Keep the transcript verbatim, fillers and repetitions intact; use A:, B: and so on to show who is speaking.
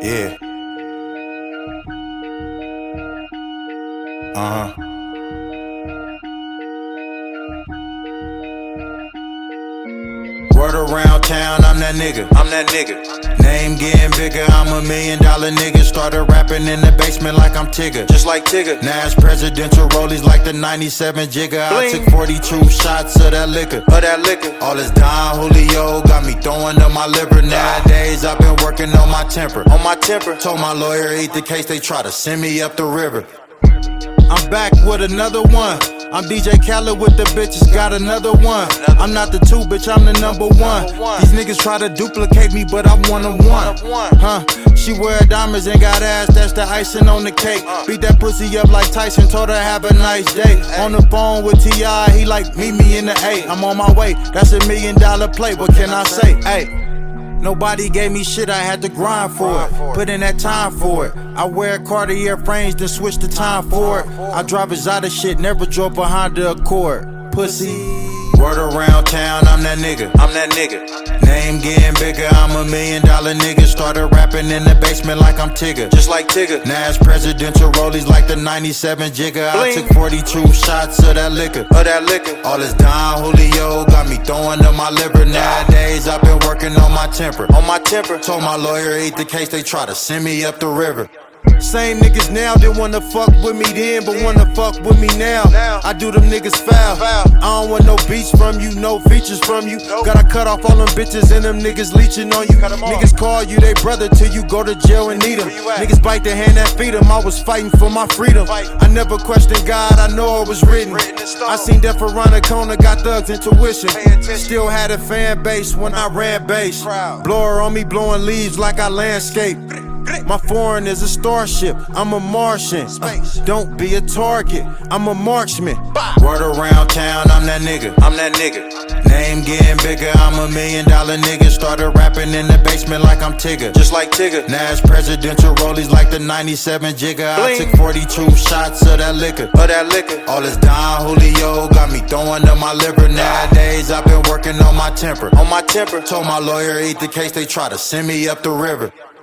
A: Yeah. Uh-huh. Word around town, I'm that nigga. I'm that nigga. Name getting bigger, I'm a million dollar nigga. Started rapping in the basement like I'm Tigger. Just like Tigger. Now it's presidential rollies like the ninety-seven Jigger. I took forty-two shots of that liquor. Of that liquor. All this Don Julio got me throwing up my liver. Nowadays I've been working on my temper. On my temper. Told my lawyer eat the case, they try to send me up the river. I'm back with another one. I'm D J Khaled with the bitches, got another one. I'm not the two, bitch, I'm the number one. These niggas try to duplicate me, but I'm one of one. Huh? She wear diamonds and got ass, that's the icing on the cake. Beat that pussy up like Tyson, told her have a nice day. On the phone with T I, he like, meet me in the A. I'm on my way, that's a million dollar play, what can I say? Hey. Nobody gave me shit, I had to grind for it. Put in that time for it. I wear Cartier frames, then switch the time for it. I drive exotic shit, never drove behind the Accord. Pussy. Word around town, I'm that nigga. I'm that nigga. Name getting bigger, I'm a million dollar nigga. Started rapping in the basement like I'm Tigger. Just like Tigger. Now it's presidential rollies like the ninety-seven Jigger. I took forty-two shots of that liquor. Of that liquor. All this Don Julio got me throwing up my liver. Nowadays I've been working on my temper. On my temper. Told my lawyer eat the case, they try to send me up the river. Same niggas now that wanna fuck with me then, but wanna fuck with me now. I do them niggas foul. I don't want no beats from you, no features from you. Gotta cut off all them bitches and them niggas leeching on you. Niggas call you they brother till you go to jail and need them. Niggas bite the hand that feed them. I was fighting for my freedom. I never questioned God, I know it was written. I seen Death around the corner, got thugs intuition. Still had a fan base when I ran bass. Blower on me blowing leaves like I landscape. My foreign is a starship, I'm a Martian. Uh, don't be a target, I'm a marksman. Word around town, I'm that nigga. I'm that nigga. Name getting bigger, I'm a million dollar nigga. Started rapping in the basement like I'm Tigger. Just like Tigger. Now it's presidential rollies like the ninety-seven Jigger. I took forty-two shots of that liquor. Of that liquor. All this Don Julio got me throwing up my liver. Nowadays I've been working on my temper. On my temper. Told my lawyer eat the case, they try to send me up the river.